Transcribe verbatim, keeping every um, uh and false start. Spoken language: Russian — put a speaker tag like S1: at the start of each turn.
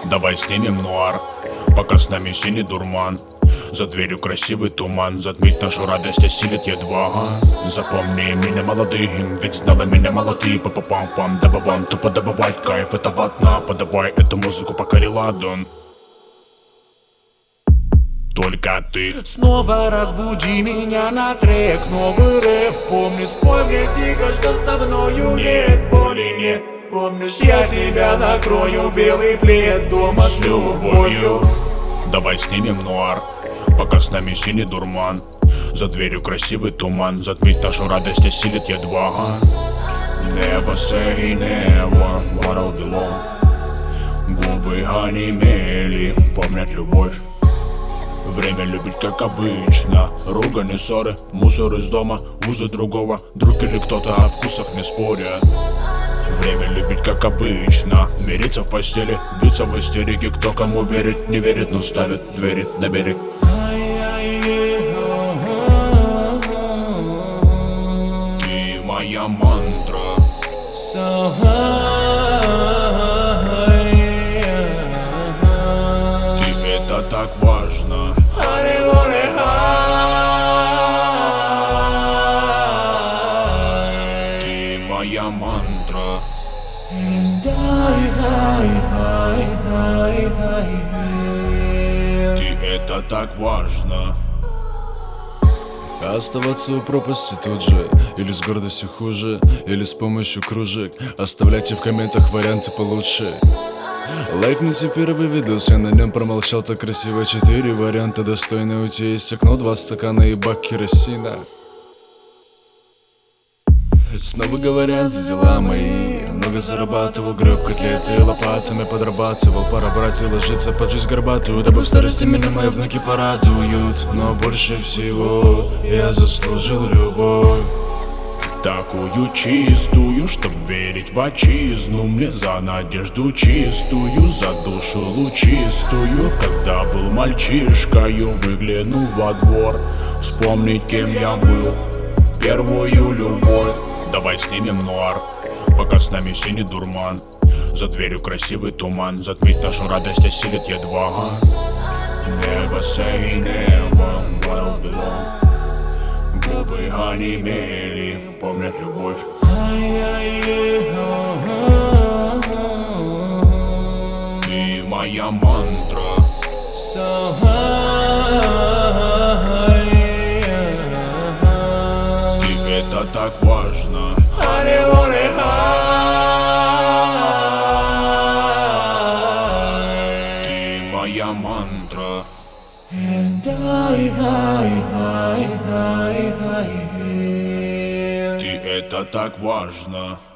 S1: Давай снимем нуар, пока с нами синий дурман. За дверью красивый туман, затмить нашу радость осилит едва. Запомни меня молодым, ведь знала меня мало ты. Па-па-пам-пам, добавам, тупо добывать кайф, это ватна. Подавай эту музыку, пока реладон. Только ты.
S2: Снова разбуди меня на трек, новый рэп. Помни, спой мне тихо, что со мною нет боли, нет. Помнишь, я тебя накрою, белый плед дома с любовью.
S1: Давай снимем нуар, пока с нами синий дурман. За дверью красивый туман, затмить нашу радость осилит едва. Never say never, what I'll belong. Губы онемели, помнят любовь. Время любить как обычно. Ругань и ссоры, мусор из дома, узы другого. Друг или кто-то о вкусах не спорят. Время любить как обычно. Мириться в постели, биться в истерике. Кто кому верит, не верит, но ставит двери на берег. Ты моя мантра.
S2: So high.
S1: Ты это так важно. Ты моя мантра.
S2: And I, I, I, I, I.
S1: Ты это так важно.
S3: Оставаться у пропасти тут же, или с гордостью хуже, или с помощью кружек. Оставляйте в комментах варианты получше. Лайкните первый видос, я на нем промолчал так красиво. Четыре варианта достойные уйти. Есть окно, два стакана и бак керосина. Снова говорят за дела мои. Много зарабатывал, греб котлеты, лопатами подрабатывал. Пора брать и ложиться под жизнь горбатую, дабы в старости меня мои внуки порадуют. Но больше всего я заслужил любовь.
S1: Такую чистую, чтоб верить в отчизну. Мне за надежду чистую, за душу лучистую. Когда был мальчишкою, выглянул во двор. Вспомнить, кем я был, первую любовь. Давай снимем нуар, пока с нами синий дурман. За дверью красивый туман, затмить нашу радость осилит едва. Never say never, what I'll belong. Губы онемели, помнят любовь. Ты моя мантра.
S2: So high.
S1: Ты это так важно. Ты моя мантра.
S2: And I, I, I, I, I.
S1: Ты это так важно.